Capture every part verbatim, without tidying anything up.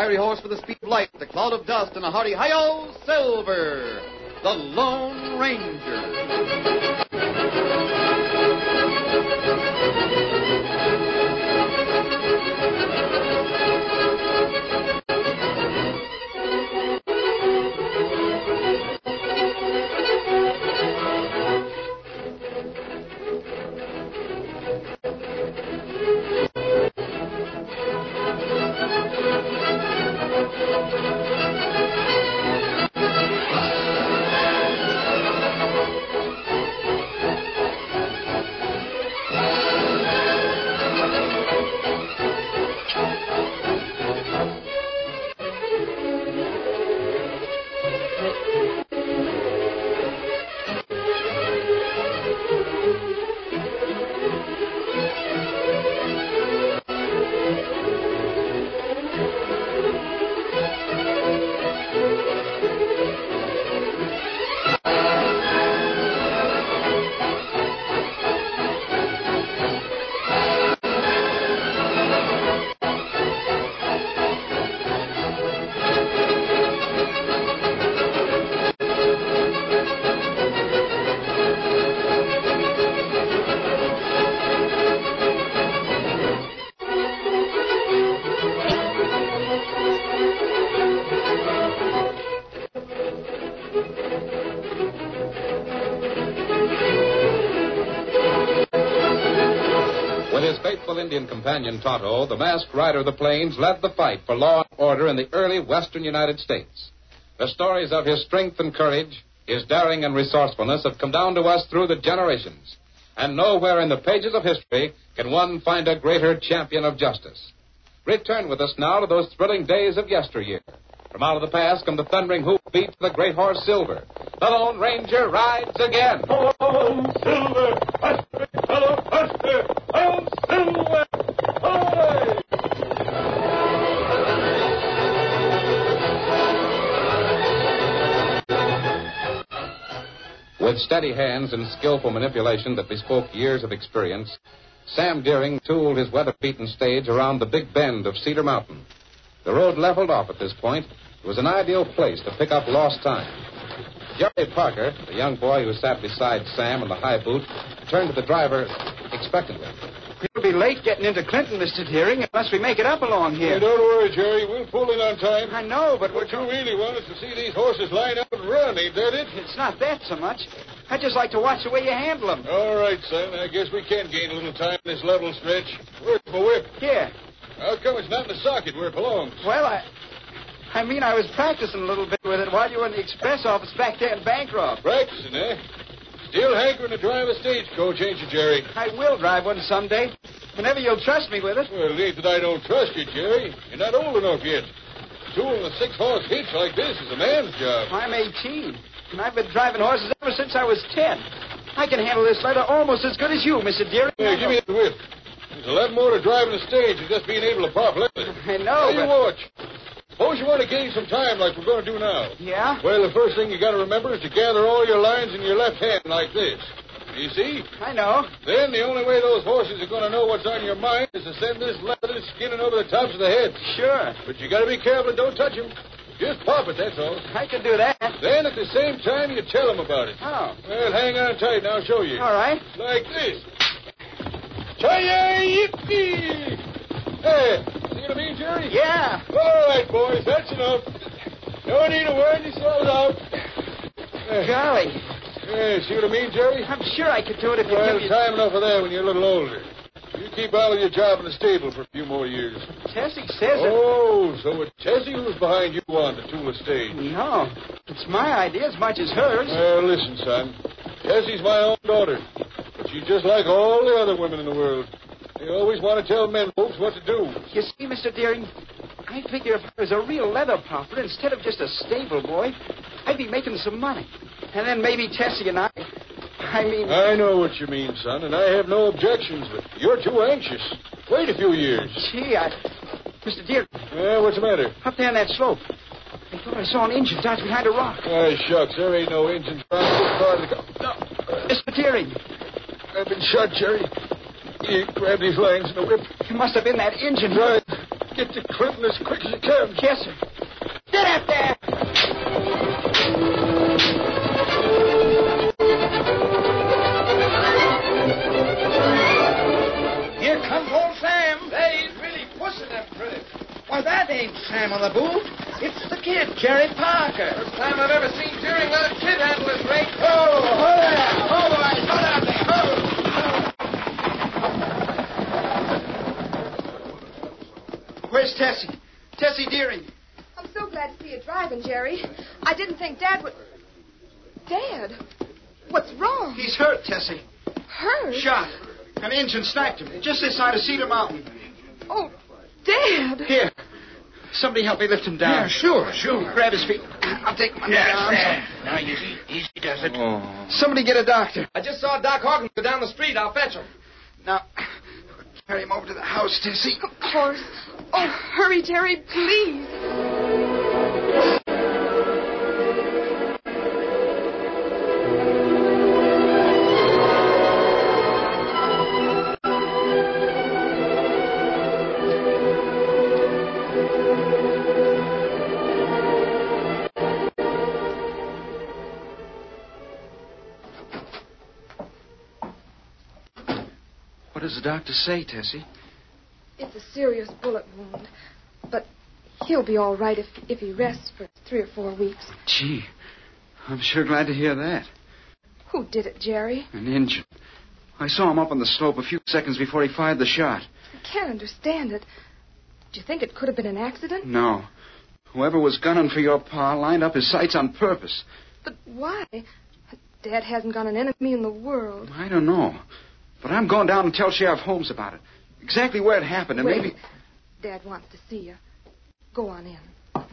fiery horse with the speed of light, the cloud of dust, and a hearty hi-yo, Silver, the Lone Ranger. Indian companion Tonto, the masked rider of the plains led the fight for law and order in the early western United States. The stories of his strength and courage, his daring and resourcefulness have come down to us through the generations. And nowhere in the pages of history can one find a greater champion of justice. Return with us now to those thrilling days of yesteryear. From out of the past come the thundering hoofbeats of the great horse Silver. The Lone Ranger rides again. Home, Silver! Hush, big fellow, hush there! Home, Silver! Hooray! With steady hands and skillful manipulation that bespoke years of experience, Sam Deering tooled his weather-beaten stage around the big bend of Cedar Mountain. The road leveled off at this point. It was an ideal place to pick up lost time. Jerry Parker, the young boy who sat beside Sam in the high boot, turned to the driver expectantly. We'll be late getting into Clinton, Mister Deering, unless we make it up along here. Hey, don't worry, Jerry. We'll pull in on time. I know, but what you really want is to see these horses line up and run, ain't that it? It's not that so much. I just like to watch the way you handle them. All right, son. I guess we can gain a little time in this level stretch. Where's my whip? Here. How come it's not in the socket where it belongs? Well, I... I mean, I was practicing a little bit with it while you were in the express office back there in Bancroft. Practicing, eh? Still hankering to drive a stagecoach, ain't you, Jerry? I will drive one someday. Whenever you'll trust me with it. Well, it ain't that I don't trust you, Jerry. You're not old enough yet. Tooling a six-horse hitch like this is a man's job. I'm eighteen, and I've been driving horses ever since I was ten. I can handle this leather almost as good as you, Mister Deering. Hey, give me the whip. There's a lot more to driving a stage than just being able to pop leather. I know, Now, you but... watch. Suppose you want to gain some time like we're going to do now. Yeah? Well, the first thing you got to remember is to gather all your lines in your left hand like this. You see? I know. Then the only way those horses are going to know what's on your mind is to send this leather skinning over the tops of the heads. Sure. But you got to be careful and don't touch them. Just pop it, that's all. I can do that. Then at the same time, you tell them about it. Oh. Well, hang on tight and I'll show you. All right. Like this. Chi-yi-yi-yi. Hey, see what I mean, Jerry? Yeah. All right, boys, that's enough. No need of wearing yourselves out. Hey. Golly. Yeah, see what I mean, Jerry? I'm sure I could do it if you Well, give me... time enough for that when you're a little older. You keep out of your job in the stable for a few more years. Tessie says it. Oh, so it's Tessie who's behind you on the tool stage. No. It's my idea as much as hers. Well, listen, son. Tessie's my own daughter. But she's just like all the other women in the world. They always want to tell men folks what to do. You see, Mister Deering, I figure if I was a real leather popper instead of just a stable boy, I'd be making some money. And then maybe Tessie and I... I mean... I know what you mean, son, and I have no objections, but you're too anxious. Wait a few years. Gee, I... Mister Deering... Yeah, what's the matter? Up there on that slope. I thought I saw an engine dodge behind a rock. Ah, shucks, there ain't no engine trying to get far to go. No. Mister Deering. I've been shot, Jerry. He grabbed these lines in the whip. It must have been that engine. Right. Get to Clinton as quick as you can. Yes, sir. Get up there! Here comes old Sam. Hey, he's really pushing that critter. Why, that ain't Sam on the boot. It's the kid, Jerry Parker. First time I've ever seen Deering let a kid handle his rig. Oh, hold there. Oh, boy, hold out there. Oh. Where's Tessie? Tessie Deering. I'm so glad to see you driving, Jerry. I didn't think Dad would... Dad? What's wrong? He's hurt, Tessie. Hurt? Shot. An engine sniped him, just this side of Cedar Mountain. Oh, Dad. Here. Somebody help me lift him down. Yeah, sure, sure. Grab his feet. I'll take my Yes, arms. there. Now, easy, easy does it. Oh. Somebody get a doctor. I just saw Doc Hawkins go down the street. I'll fetch him. Now, carry him over to the house, Tessie. Of course. Oh, hurry, Jerry, please. What does the doctor say, Tessie? It's a serious bullet wound. But he'll be all right if, if he rests for three or four weeks. Gee, I'm sure glad to hear that. Who did it, Jerry? An engine. I saw him up on the slope a few seconds before he fired the shot. I can't understand it. Do you think it could have been an accident? No. Whoever was gunning for your pa lined up his sights on purpose. But why? Dad hasn't got an enemy in the world. I don't know. But I'm going down and tell Sheriff Holmes about it. Exactly where it happened, and Wait. maybe... Dad wants to see you. Go on in.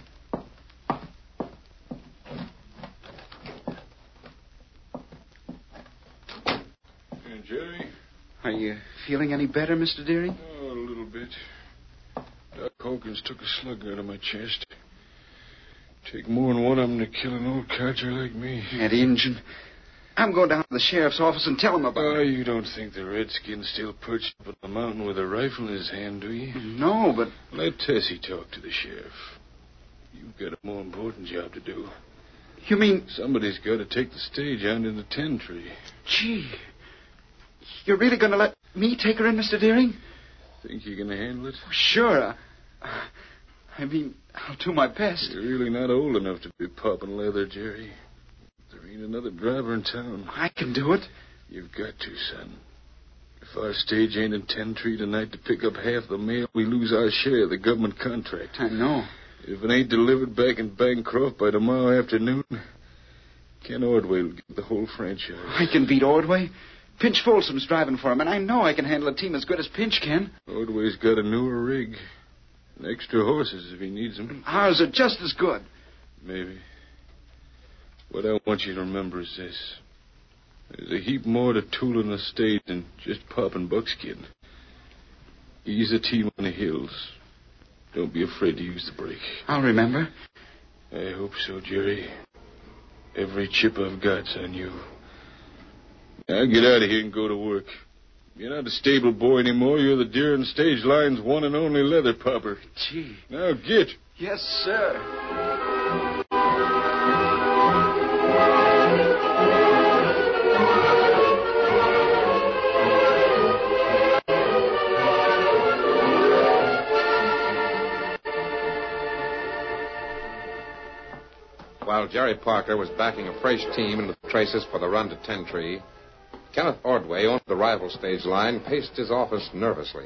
Hey, Jerry. Are you feeling any better, Mister Deering? Oh, a little bit. Doc Hawkins took a slug out of my chest. Take more than one of them to kill an old codger like me. That engine. I'm going down to the sheriff's office and tell him about Oh, it. you don't think the redskin's still perched up on the mountain with a rifle in his hand, do you? No, but... Let Tessie talk to the sheriff. You've got a more important job to do. You mean... Somebody's got to take the stage out in the ten tree. Gee. You're really going to let me take her in, Mister Deering? Think you can handle it? Sure. Uh, I mean, I'll do my best. You're really not old enough to be popping leather, Jerry. There ain't another driver in town. I can do it. You've got to, son. If our stage ain't in ten tree tonight to pick up half the mail, we lose our share of the government contract. I know. If it ain't delivered back in Bancroft by tomorrow afternoon, Ken Ordway will get the whole franchise. I can beat Ordway. Pinch Folsom's driving for him, and I know I can handle a team as good as Pinch can. Ordway's got a newer rig. And extra horses if he needs them. Ours are just as good. Maybe. What I want you to remember is this. There's a heap more to tooling a stage than just popping buckskin. Ease a team on the hills. Don't be afraid to use the brake. I'll remember. I hope so, Jerry. Every chip I've got's on you. Now get out of here and go to work. You're not a stable boy anymore. You're the Deering Stage Line's one and only leather popper. Gee. Now get. Yes, sir. While Jerry Parker was backing a fresh team into the traces for the run to Ten Tree, Kenneth Ordway, owner of the rival stage line, paced his office nervously.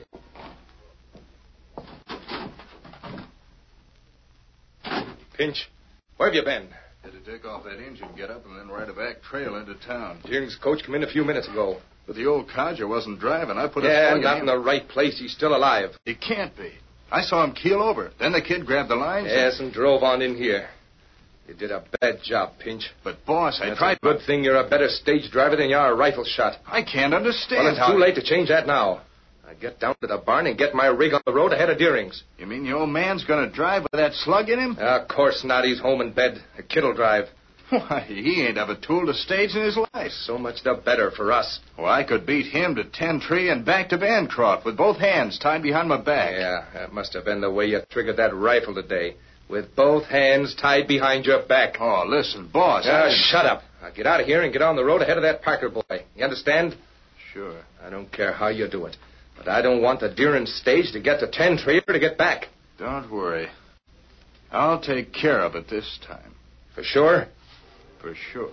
Pinch, where have you been? Had to take off that engine get-up and then ride a back trail into town. Deering's coach came in a few minutes ago. But the old codger wasn't driving. I put a Yeah, slug not in in him. the right place. He's still alive. It can't be. I saw him keel over. Then the kid grabbed the lines. Yes, and drove on in here. You did a bad job, Pinch. But, boss, I That's tried... a good thing you're a better stage driver than you are a rifle shot. I can't understand Well, it's how... too late to change that now. I get down to the barn and get my rig on the road ahead of Deering's. You mean the old man's going to drive with that slug in him? Uh, of course not. He's home in bed. A kid'll drive. Why, he ain't ever tooled a stage in his life. So much the better for us. Well, I could beat him to ten tree and back to Bancroft with both hands tied behind my back. Yeah, that must have been the way you triggered that rifle today. With both hands tied behind your back. Oh, listen, boss. Ah, I... shut up. Now get out of here and get on the road ahead of that Parker boy. You understand? Sure. I don't care how you do it. But I don't want the Deering stage to get to ten tree or to get back. Don't worry. I'll take care of it this time. For sure? For sure.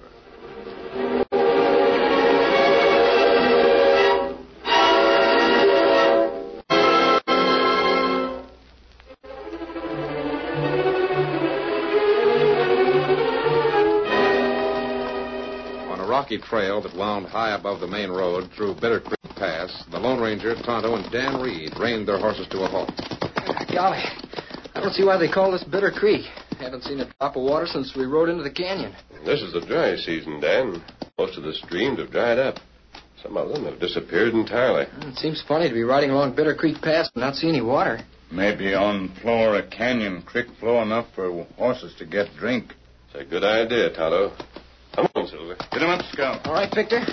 On a rocky trail that wound high above the main road through Bitter Creek Pass, the Lone Ranger, Tonto, and Dan Reed reined their horses to a halt. Golly, I don't see why they call this Bitter Creek. Haven't seen a drop of water since we rode into the canyon. This is the dry season, Dan. Most of the streams have dried up. Some of them have disappeared entirely. It seems funny to be riding along Bitter Creek Pass and not see any water. Maybe on Flora Canyon creek flow enough for horses to get drink. It's a good idea, Tonto. Come on, Silver. Get him up, Scout. All right, Victor.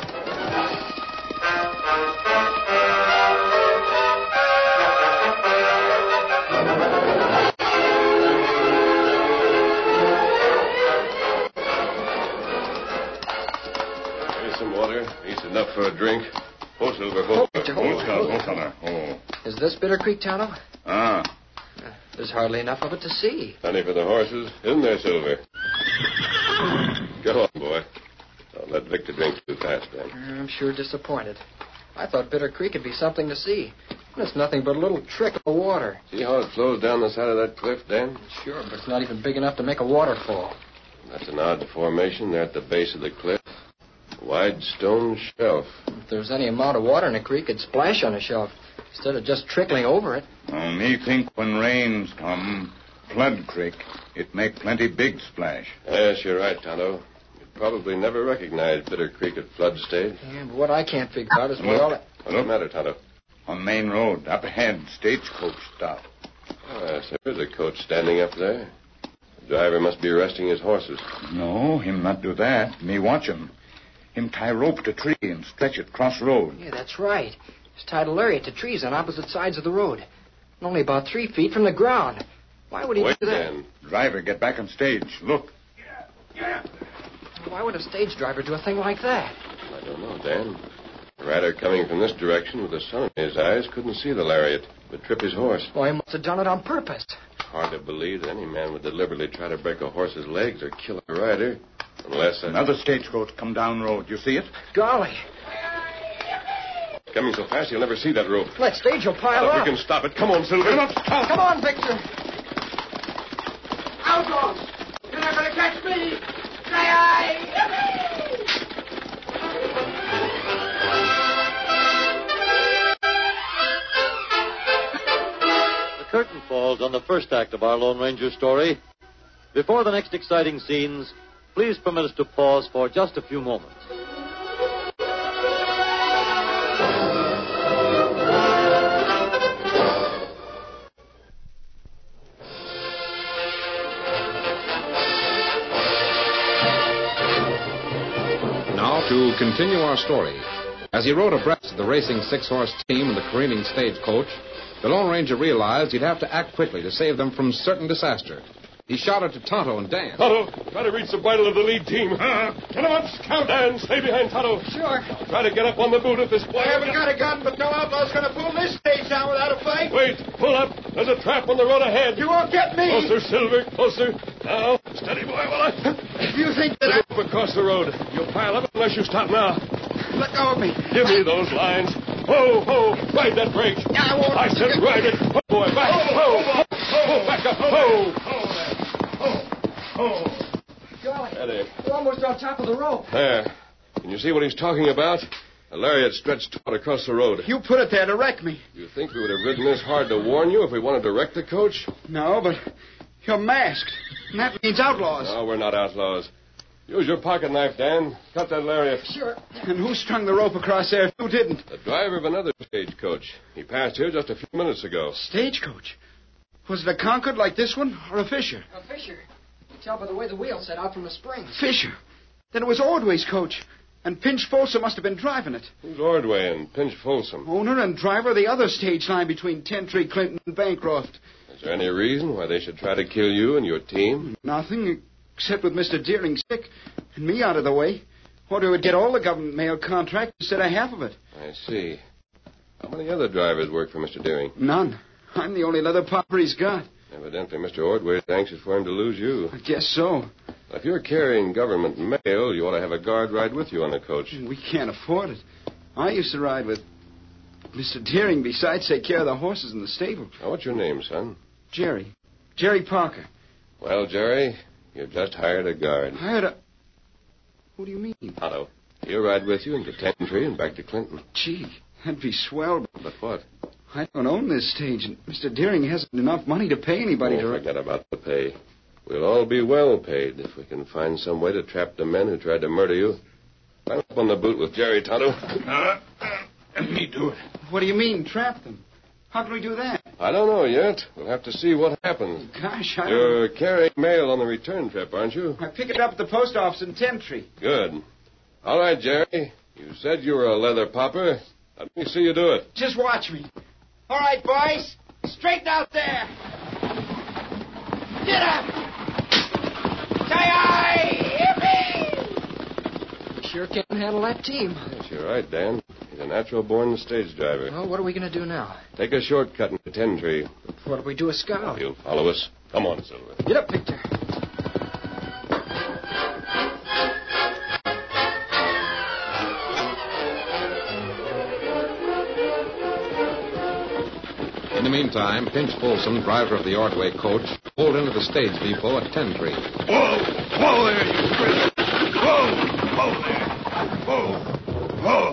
He's enough for a drink. Oh, Silver, oh, Victor, oh, Scout, oh, fella. Oh. Is this Bitter Creek, Tonto? Ah. Uh, there's hardly enough of it to see. Plenty for the horses, isn't there, Silver? Go on, boy. Don't let Victor drink too fast, then. I'm sure disappointed. I thought Bitter Creek would be something to see. It's nothing but a little trickle of water. See how it flows down the side of that cliff, Dan? Sure, but it's not even big enough to make a waterfall. That's an odd formation there at the base of the cliff. Wide stone shelf. If there was any amount of water in the creek, it'd splash on the shelf instead of just trickling over it. Well, me think when rains come, flood creek, it make plenty big splash. Yes, you're right, Tonto. You'd probably never recognize Bitter Creek at flood stage. Yeah, but what I can't figure out is where all that... What's the matter, Tonto? On Main Road, up ahead, stagecoach stop. Oh, yes, there is a coach standing up there. The driver must be resting his horses. No, him not do that. Me watch him. Him tie rope to tree and stretch it cross road. Yeah, that's right. He's tied a lariat to trees on opposite sides of the road. And only about three feet from the ground. Why would he Wait, do that? Dan. Driver, get back on stage. Look. Yeah, yeah. Why would a stage driver do a thing like that? I don't know, Dan. The rider coming from this direction with the sun in his eyes couldn't see the lariat, but trip his horse. Well, he must have done it on purpose. Hard to believe that any man would deliberately try to break a horse's legs or kill a rider. Unless... A... Another stagecoach come down road. You see it? Golly. Coming so fast you'll never see that rope. That stage will pile But up. if we can stop it. Come on, Silver. Come on, Scout. Come on, Victor. Outlaws! You're not going to catch me! Aye, The curtain falls on the first act of our Lone Ranger story. Before the next exciting scenes, please permit us to pause for just a few moments. Now to continue our story. As he rode abreast of the racing six-horse team and the careening stagecoach, the Lone Ranger realized he'd have to act quickly to save them from certain disaster. He shouted to Tonto and Dan. Tonto, try to reach the bridle of the lead team. Uh, get him up, Scout. Dan, stay behind Tonto. Sure. Try to get up on the boot if this boy... I haven't got a gun, but no outlaw's going to pull this stage down without a fight. Wait, pull up. There's a trap on the road ahead. You won't get me. Closer, Silver, closer. Now, steady, boy, while I... You think that I... Move across the road. You'll pile up unless you stop now. Let go of me. Give me those lines. Whoa, whoa, ride that brake. I won't. I said ride it. Whoa, boy, back. Whoa, whoa, whoa, back up. Whoa. Oh. Golly. Steady. We're almost on top of the rope. There. Can you see what he's talking about? A lariat stretched out across the road. You put it there to wreck me. You think we would have ridden this hard to warn you if we wanted to wreck the coach? No, but you're masked. And that means outlaws. No, we're not outlaws. Use your pocket knife, Dan. Cut that lariat. Sure. And who strung the rope across there? Who didn't? The driver of another stagecoach. He passed here just a few minutes ago. Stagecoach? Was it a Concord like this one or a Fisher? A Fisher. Tell by the way the wheel set out from the spring. Fisher. Then it was Ordway's coach. And Pinch Folsom must have been driving it. Who's Ordway and Pinch Folsom? Owner and driver of the other stage line between Tentry, Clinton, and Bancroft. Is there any reason why they should try to kill you and your team? Nothing, except with Mister Deering sick and me out of the way. Ordway would get all the government mail contract instead of half of it. I see. How many other drivers work for Mister Deering? None. I'm the only leather popper he's got. Evidently, Mister Ordway is anxious for him to lose you. I guess so. If you're carrying government mail, you ought to have a guard ride with you on the coach. We can't afford it. I used to ride with Mister Deering. Besides, take care of the horses in the stable. Now, what's your name, son? Jerry. Jerry Parker. Well, Jerry, you've just hired a guard. Hired a... What do you mean? Otto. He'll ride with you into Tentry and back to Clinton. Gee, that'd be swell. But what? I don't own this stage, and Mister Deering hasn't enough money to pay anybody oh, to... forget about the pay. We'll all be well paid if we can find some way to trap the men who tried to murder you. Climb up on the boot with Jerry, Tonto. Uh, let me do it. What do you mean, trap them? How can we do that? I don't know yet. We'll have to see what happens. Gosh, I don't... You're carrying mail on the return trip, aren't you? I pick it up at the post office in Tentry. Good. All right, Jerry. You said you were a leather popper. Let me see you do it. Just watch me. All right, boys. Straighten out there. Get up. Sure can't handle that team. Yes, you're right, Dan. He's a natural-born stage driver. Well, what are we going to do now? Take a shortcut into Tentry. What if we do a scout? You'll follow us. Come on, Silver. Get up, Victor. In the meantime, Pinch Folsom, driver of the Ordway coach, pulled into the stage depot at Tentry. Whoa! Whoa there, you prisoner! Whoa! Whoa there! Whoa! Whoa!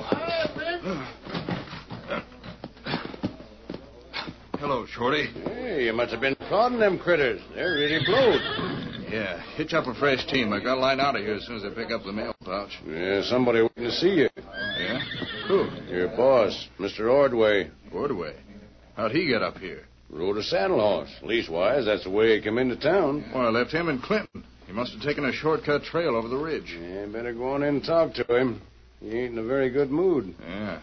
Hello, Shorty. Hey, you must have been prodding them critters. They're really blowed. Yeah, hitch up a fresh team. I got to line out of here as soon as I pick up the mail pouch. Yeah, somebody waiting to see you. Yeah? Who? Your boss, Mister Ordway. Ordway? How'd he get up here? Rode a saddle horse. Leastwise, that's the way he came into town. Well, I left him in Clinton. He must have taken a shortcut trail over the ridge. Yeah, better go on in and talk to him. He ain't in a very good mood. Yeah.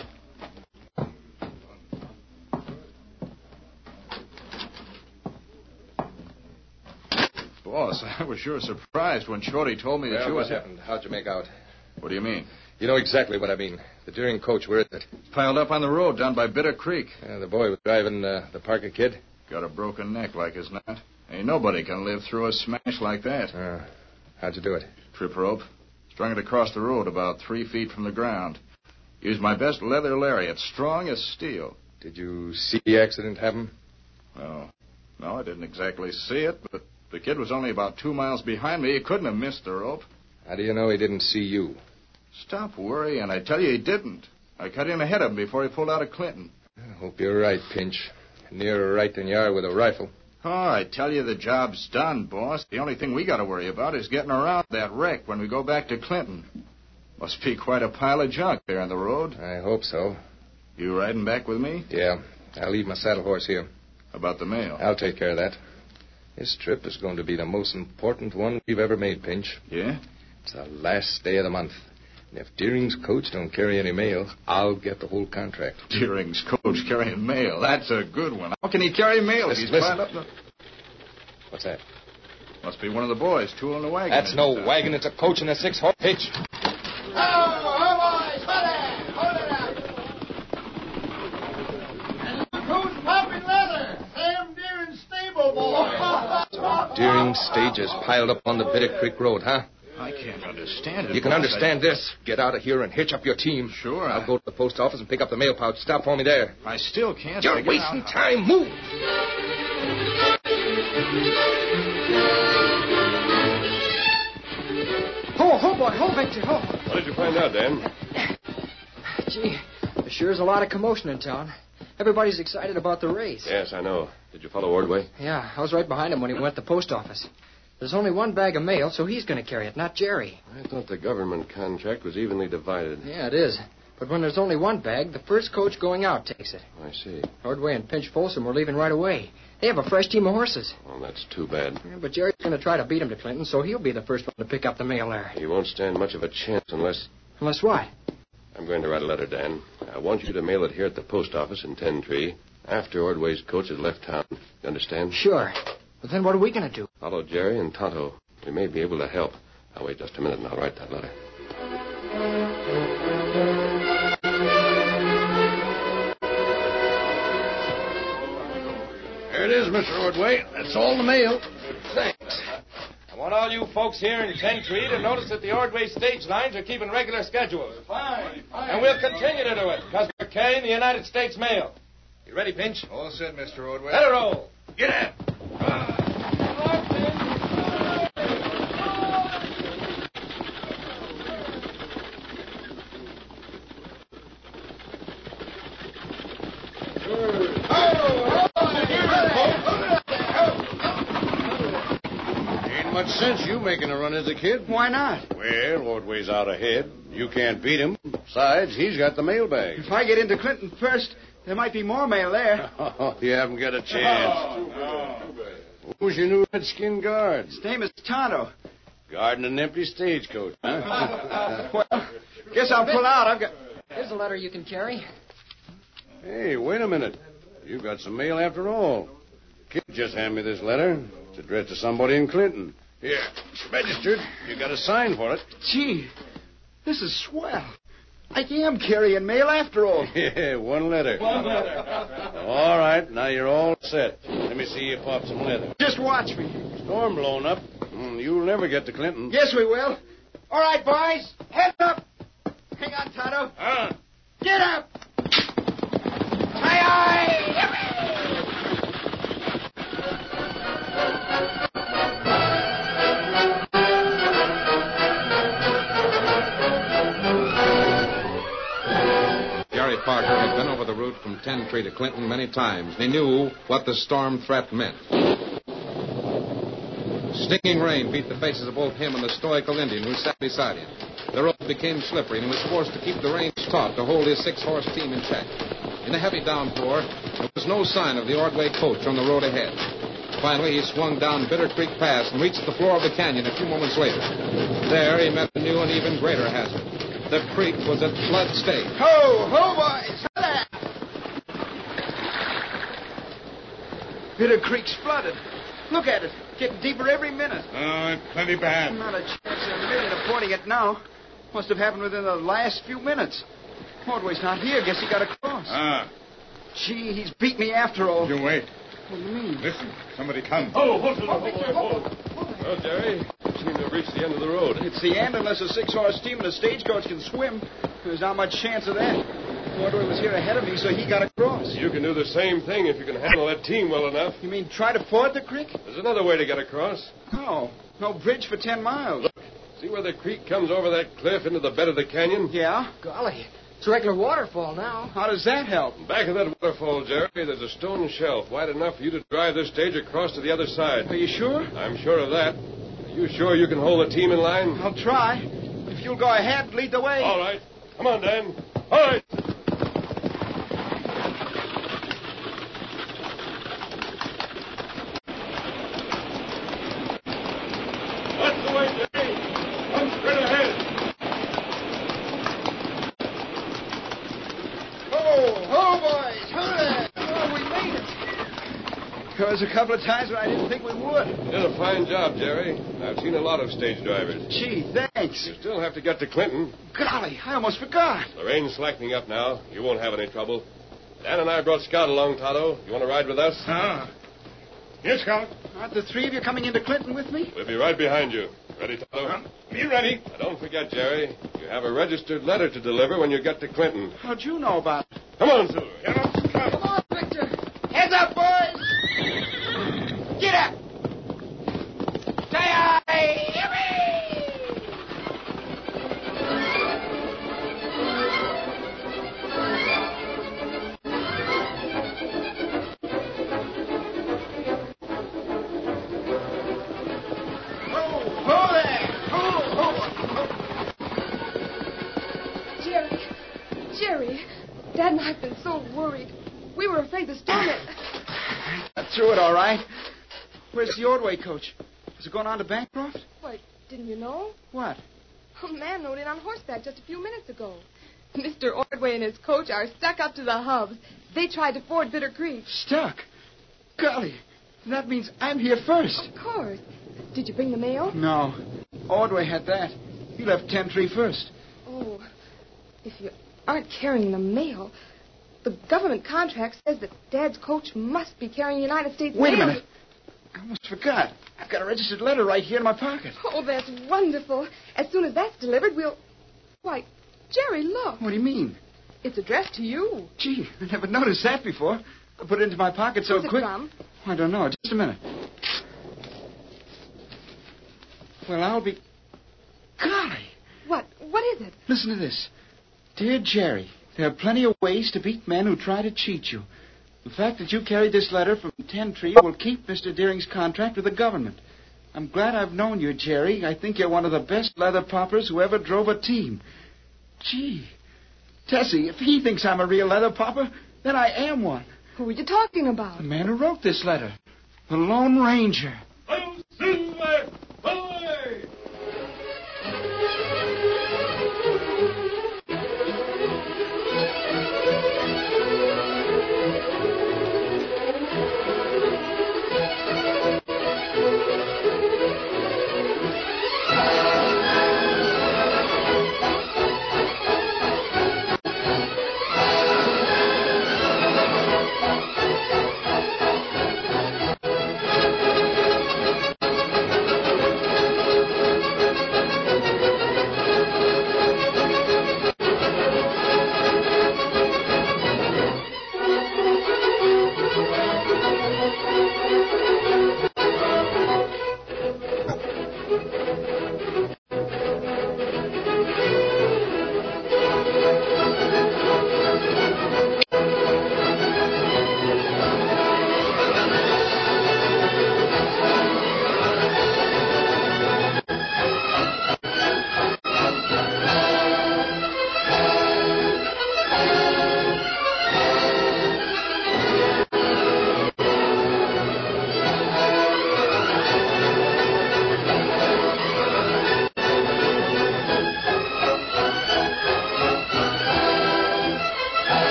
Boss, I was sure surprised when Shorty told me that well, you what was... happened? How'd you make out? What do you mean? You know exactly what I mean. The Deering coach, where is it? Piled up on the road down by Bitter Creek. Yeah, the boy was driving uh, the Parker kid. Got a broken neck like as not. Ain't nobody can live through a smash like that. Uh, how'd you do it? Trip rope. Strung it across the road about three feet from the ground. Used my best leather lariat, strong as steel. Did you see the accident happen? No. No, I didn't exactly see it, but the kid was only about two miles behind me. He couldn't have missed the rope. How do you know he didn't see you? Stop worrying. I tell you he didn't. I cut in ahead of him before he pulled out of Clinton. I hope you're right, Pinch. Nearer right than you are with a rifle. Oh, I tell you the job's done, boss. The only thing we got to worry about is getting around that wreck when we go back to Clinton. Must be quite a pile of junk there on the road. I hope so. You riding back with me? Yeah. I'll leave my saddle horse here. About the mail? I'll take care of that. This trip is going to be the most important one we've ever made, Pinch. Yeah? It's the last day of the month. And if Deering's coach don't carry any mail, I'll get the whole contract. Deering's coach carrying mail? That's a good one. How can he carry mail? Listen, He's listen. piled up the... What's that? Must be one of the boys tooling the wagon. That's no wagon. It's a coach and a six-horse hitch. Oh, oh, boys, hold it! Hold it up! And look who's popping leather! Sam Deering's stable boy! Deering's stage is piled up on the Bitter Creek Road, huh? I can't understand it. You can boss. understand I... this. Get out of here and hitch up your team. Sure. I'll I... go to the post office and pick up the mail pouch. Stop for me there. I still can't. You're figure wasting out... time. Move! Ho, ho, boy. Ho, Victor. Ho. What did you find out, Dan? Gee, there sure is a lot of commotion in town. Everybody's excited about the race. Yes, I know. Did you follow Ordway? Yeah, I was right behind him when he went to the post office. There's only one bag of mail, so he's going to carry it, not Jerry. I thought the government contract was evenly divided. Yeah, it is. But when there's only one bag, the first coach going out takes it. I see. Ordway and Pinch Folsom were leaving right away. They have a fresh team of horses. Well, that's too bad. Yeah, but Jerry's going to try to beat him to Clinton, so he'll be the first one to pick up the mail there. He won't stand much of a chance unless... Unless what? I'm going to write a letter, Dan. I want you to mail it here at the post office in Ten Tree after Ordway's coach has left town. You understand? Sure. But then what are we going to do? Follow Jerry and Tonto. We may be able to help. I'll wait just a minute and I'll write that letter. There it is, Mister Ordway. That's all the mail. Thanks. I want all you folks here in Ten Tree to notice that the Ordway stage lines are keeping regular schedules. Fine, fine. And we'll continue to do it, because we're carrying the United States mail. You ready, Pinch? All set, Mister Ordway. Let her roll. Get out. Ain't much sense you making a run as a kid. Why not? Well, Ordway's out ahead. You can't beat him. Besides, he's got the mailbag. If I get into Clinton first, there might be more mail there. Oh, you haven't got a chance. Who's your new redskin guard? His name is Tonto. Guarding an empty stagecoach, huh? Well, guess I'll pull out. I've got... Here's a letter you can carry. Hey, wait a minute. You've got some mail after all. Kid just handed me this letter. It's addressed to somebody in Clinton. Here, it's registered. You got a sign for it. Gee, this is swell. I am carrying mail after all. Yeah, one letter. One letter. All right, now you're all set. Let me see you pop some leather. Just watch me. Storm blowing up. Mm, you'll never get to Clinton. Yes, we will. All right, boys. Heads up. Hang on, Tonto. Huh? Get up. Aye, aye. Jerry Parker had been over the route from Ten Tree to Clinton many times, and he knew what the storm threat meant. Stinging rain beat the faces of both him and the stoical Indian who sat beside him. The road became slippery, and he was forced to keep the reins taut to hold his six-horse team in check. In the heavy downpour, there was no sign of the Ordway coach on the road ahead. Finally, he swung down Bitter Creek Pass and reached the floor of the canyon a few moments later. There, he met a new and even greater hazard. The creek was at flood stage. Ho, ho, boys. Holla. Bitter Creek's flooded. Look at it. Getting deeper every minute. Oh, it's plenty bad. Not a chance in a million of fording it now. Must have happened within the last few minutes. Ordway's not here. Guess he got across. Ah. Gee, he's beat me after all. You wait. What do you mean? Listen, somebody comes. Oh, hold it, hold it, hold it. Well, Jerry, you seem to have reached the end of the road. It's the end unless a six-horse team and a stagecoach can swim. There's not much chance of that. Ordway was here ahead of me, so he got across. You can do the same thing if you can handle that team well enough. You mean try to ford the creek? There's another way to get across. No. No bridge for ten miles. Look, see where the creek comes over that cliff into the bed of the canyon? Yeah? Golly, it's a regular waterfall now. How does that help? Back of that waterfall, Jerry, there's a stone shelf wide enough for you to drive this stage across to the other side. Are you sure? I'm sure of that. Are you sure you can hold the team in line? I'll try. If you'll go ahead, lead the way. All right. Come on, Dan. All right. That's the way, Jerry. Come straight ahead. Ho, ho, boys. Hooray. Oh, we made it. There was a couple of times when I didn't think we would. You did a fine job, Jerry. I've seen a lot of stage drivers. Gee, thanks. You still have to get to Clinton. Golly, I almost forgot. The rain's slackening up now. You won't have any trouble. Dan and I brought Scout along, Tonto. You want to ride with us? Ah. Yes, Scout. Aren't the three of you coming into Clinton with me? We'll be right behind you. Ready, Tonto? Uh, be ready. Now, don't forget, Jerry. You have a registered letter to deliver when you get to Clinton. How'd you know about it? Come on, Silver. Get up, Scout. Come on, Victor. Heads up, boys. Get up. Say-aye. Jerry. Jerry. Dad and I have been so worried. We were afraid the storm had... Got through it all right. Where's the Ordway coach? Is it going on to Bancroft? Why, didn't you know? What? A man rode in on horseback just a few minutes ago. Mister Ordway and his coach are stuck up to the hubs. They tried to ford Bitter Creek. Stuck? Golly, that means I'm here first. Of course. Did you bring the mail? No. Ordway had that. He left ten three first. Oh, if you aren't carrying the mail, the government contract says that Dad's coach must be carrying United States Wait mail. a minute. I almost forgot. I've got a registered letter right here in my pocket. Oh, that's wonderful. As soon as that's delivered, we'll... Why, Jerry, look. What do you mean? It's addressed to you. Gee, I never noticed that before. I put it into my pocket so Who's quick. it from? I don't know. Just a minute. Well, I'll be... Golly. What? What is it? Listen to this. Dear Jerry, there are plenty of ways to beat men who try to cheat you. The fact that you carried this letter from Ten Tree will keep Mister Deering's contract with the government. I'm glad I've known you, Jerry. I think you're one of the best leather poppers who ever drove a team. Gee, Tessie, if he thinks I'm a real leather popper, then I am one. Who are you talking about? The man who wrote this letter. The Lone Ranger. Silver! Away!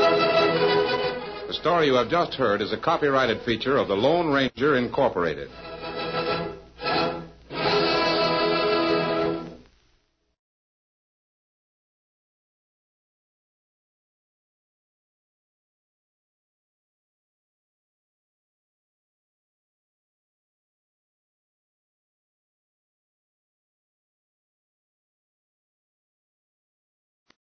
The story you have just heard is a copyrighted feature of the Lone Ranger Incorporated.